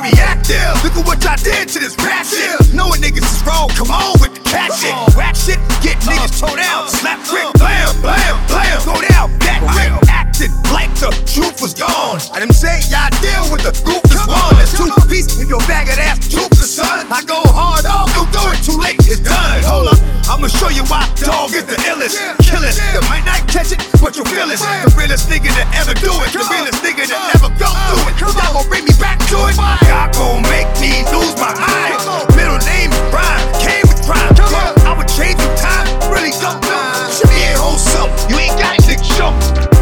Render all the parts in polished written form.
reactive. Look at what y'all did to this rap shit. Knowing niggas is wrong, come on with the cat shit. Rap shit, get niggas towed down. Slap trick, blam, blam, blam. Go down, that quick. Acting like the truth was gone. I didn't say y'all deal with the group is one. There's two pieces in your bag of ass troops, the son. I go hard, don't do it too late, it's done. Hold up, I'ma show you why dog is the illest. Kill it, you might not catch it, but you'll feel it. The realest nigga that ever do it, the realest nigga that never go through it. Y'all gon' bring me back to it. Y'all gon' make me lose my eye. Middle name is Brian, came with crime. I would change your time, really don't know. Should be at home self, you ain't got it, nigga, show.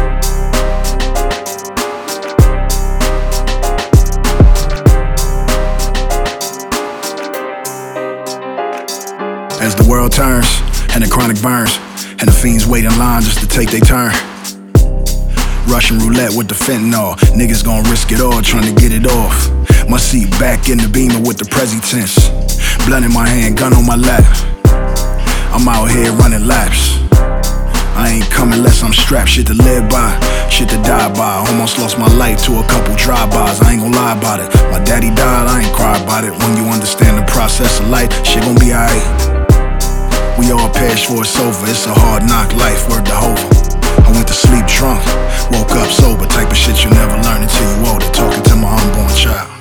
As the world turns, and the chronic burns, and the fiends wait in line just to take their turn. Russian roulette with the fentanyl, niggas gon' risk it all trying to get it off. My seat back in the Beamer with the Prezi tints. Blunt in my hand, gun on my lap. I'm out here running laps. I ain't coming unless I'm strapped. Shit to live by, shit to die by. Almost lost my life to a couple drive-bys. I ain't gon' lie about it. My daddy died, I ain't cry about it. When you understand the process of life, shit gon' be alright. We all perish for it's over. It's a hard knock life, word to Hova. I went to sleep drunk, woke up sober. Type of shit you never learn until you older. Talking to my unborn child.